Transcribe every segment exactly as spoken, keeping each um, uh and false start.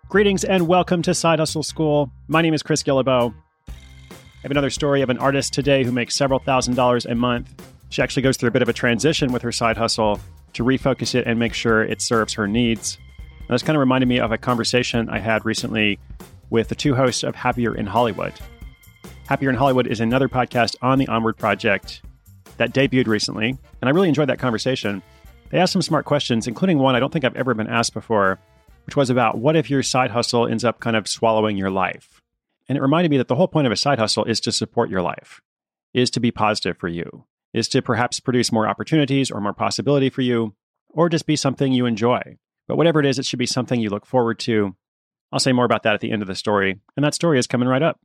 Greetings and welcome to Side Hustle School. My name is Chris Guillebeau. I have another story of an artist today who makes several thousand dollars a month. She actually goes through a bit of a transition with her side hustle to refocus it and make sure it serves her needs. Now, this kind of reminded me of a conversation I had recently with the two hosts of Happier in Hollywood. Happier in Hollywood is another podcast on the Onward Project that debuted recently, and I really enjoyed that conversation. They asked some smart questions, including one I don't think I've ever been asked before, which was about what if your side hustle ends up kind of swallowing your life? And it reminded me that the whole point of a side hustle is to support your life, is to be positive for you, is to perhaps produce more opportunities or more possibility for you, or just be something you enjoy. But whatever it is, it should be something you look forward to. I'll say more about that at the end of the story, and that story is coming right up.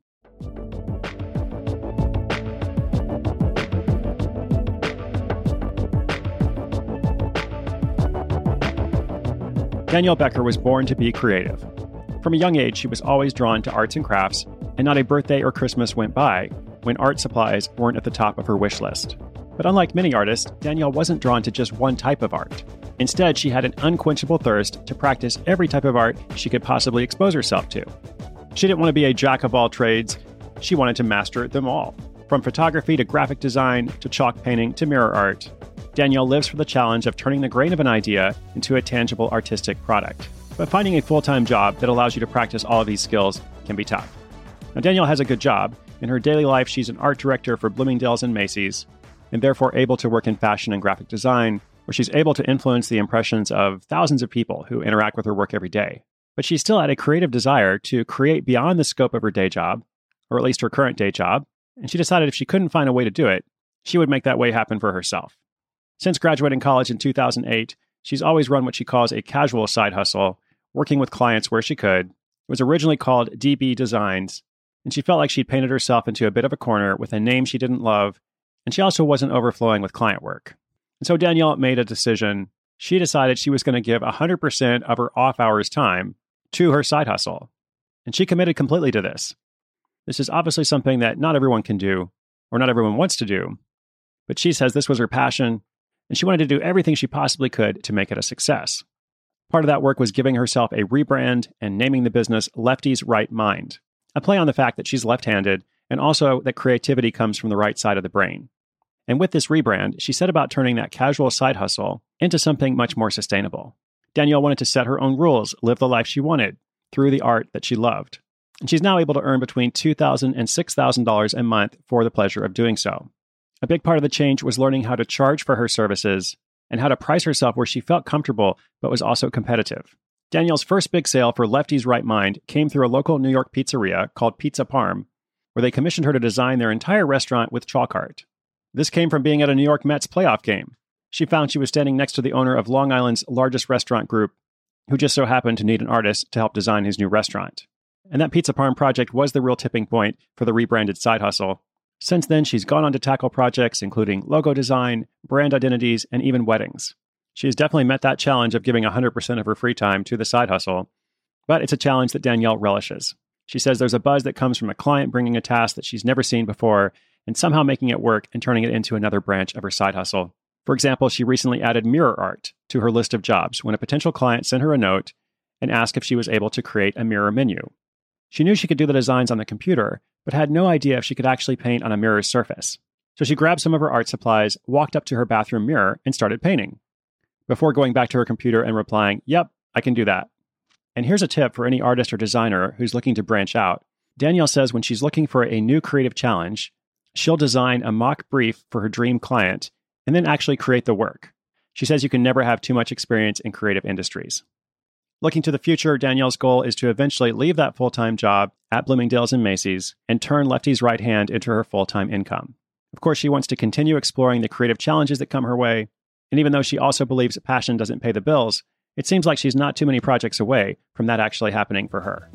Danielle Becker was born to be creative. From a young age, she was always drawn to arts and crafts, and not a birthday or Christmas went by when art supplies weren't at the top of her wish list. But unlike many artists, Danielle wasn't drawn to just one type of art. Instead, she had an unquenchable thirst to practice every type of art she could possibly expose herself to. She didn't want to be a jack of all trades. She wanted to master them all. From photography to graphic design to chalk painting to mirror art, Danielle lives for the challenge of turning the grain of an idea into a tangible artistic product. But finding a full-time job that allows you to practice all of these skills can be tough. Now, Danielle has a good job. In her daily life, she's an art director for Bloomingdale's and Macy's, and therefore able to work in fashion and graphic design, where she's able to influence the impressions of thousands of people who interact with her work every day. But she still had a creative desire to create beyond the scope of her day job, or at least her current day job, and she decided if she couldn't find a way to do it, she would make that way happen for herself. Since graduating college in two thousand eight, she's always run what she calls a casual side hustle, working with clients where she could. It was originally called D B Designs, and she felt like she'd painted herself into a bit of a corner with a name she didn't love, and she also wasn't overflowing with client work. And so Danielle made a decision. She decided she was going to give one hundred percent of her off-hours time to her side hustle, and she committed completely to this. This is obviously something that not everyone can do, or not everyone wants to do, but she says this was her passion, and she wanted to do everything she possibly could to make it a success. Part of that work was giving herself a rebrand and naming the business Lefty's Right Mind, a play on the fact that she's left-handed and also that creativity comes from the right side of the brain. And with this rebrand, she set about turning that casual side hustle into something much more sustainable. Danielle wanted to set her own rules, live the life she wanted through the art that she loved. And she's now able to earn between two thousand dollars and six thousand dollars a month for the pleasure of doing so. A big part of the change was learning how to charge for her services and how to price herself where she felt comfortable but was also competitive. Danielle's first big sale for Lefty's Right Mind came through a local New York pizzeria called Pizza Parm, where they commissioned her to design their entire restaurant with chalk art. This came from being at a New York Mets playoff game. She found she was standing next to the owner of Long Island's largest restaurant group, who just so happened to need an artist to help design his new restaurant. And that Pizza Parm project was the real tipping point for the rebranded side hustle. Since then, she's gone on to tackle projects including logo design, brand identities, and even weddings. She has definitely met that challenge of giving one hundred percent of her free time to the side hustle, but it's a challenge that Danielle relishes. She says there's a buzz that comes from a client bringing a task that she's never seen before and somehow making it work and turning it into another branch of her side hustle. For example, she recently added mirror art to her list of jobs when a potential client sent her a note and asked if she was able to create a mirror menu. She knew she could do the designs on the computer, but had no idea if she could actually paint on a mirror's surface. So she grabbed some of her art supplies, walked up to her bathroom mirror, and started painting, before going back to her computer and replying, "Yep, I can do that." And here's a tip for any artist or designer who's looking to branch out. Danielle says when she's looking for a new creative challenge, she'll design a mock brief for her dream client and then actually create the work. She says you can never have too much experience in creative industries. Looking to the future, Danielle's goal is to eventually leave that full-time job at Bloomingdale's and Macy's and turn Lefty's right hand into her full-time income. Of course, she wants to continue exploring the creative challenges that come her way, and even though she also believes that passion doesn't pay the bills, it seems like she's not too many projects away from that actually happening for her.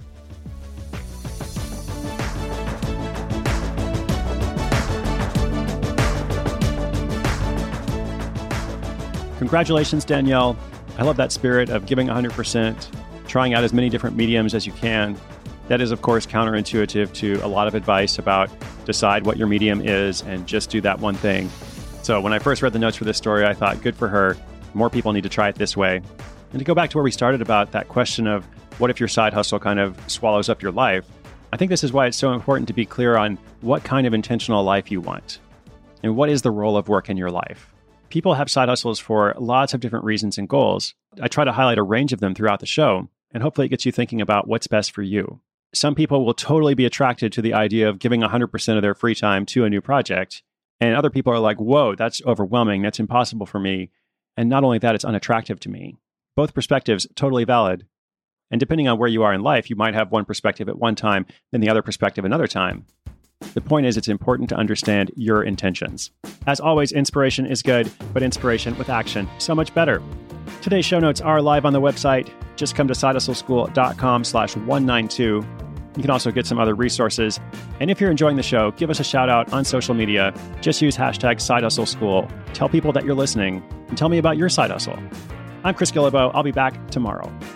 Congratulations, Danielle. I love that spirit of giving one hundred percent, trying out as many different mediums as you can. That is, of course, counterintuitive to a lot of advice about decide what your medium is and just do that one thing. So when I first read the notes for this story, I thought, good for her. More people need to try it this way. And to go back to where we started about that question of What if your side hustle kind of swallows up your life? I think this is why it's so important to be clear on what kind of intentional life you want and what is the role of work in your life. People have side hustles for lots of different reasons and goals. I try to highlight a range of them throughout the show, and hopefully it gets you thinking about what's best for you. Some people will totally be attracted to the idea of giving one hundred percent of their free time to a new project, and other people are like, whoa, that's overwhelming, that's impossible for me. And not only that, it's unattractive to me. Both perspectives, totally valid. And depending on where you are in life, you might have one perspective at one time, then the other perspective another time. The point is, it's important to understand your intentions. As always, inspiration is good, but inspiration with action, so much better. Today's show notes are live on the website. Just come to sidehustleschool.com slash 192. You can also get some other resources. And if you're enjoying the show, give us a shout out on social media. Just use hashtag SideHustleSchool. Tell people that you're listening and tell me about your side hustle. I'm Chris Guillebeau. I'll be back tomorrow.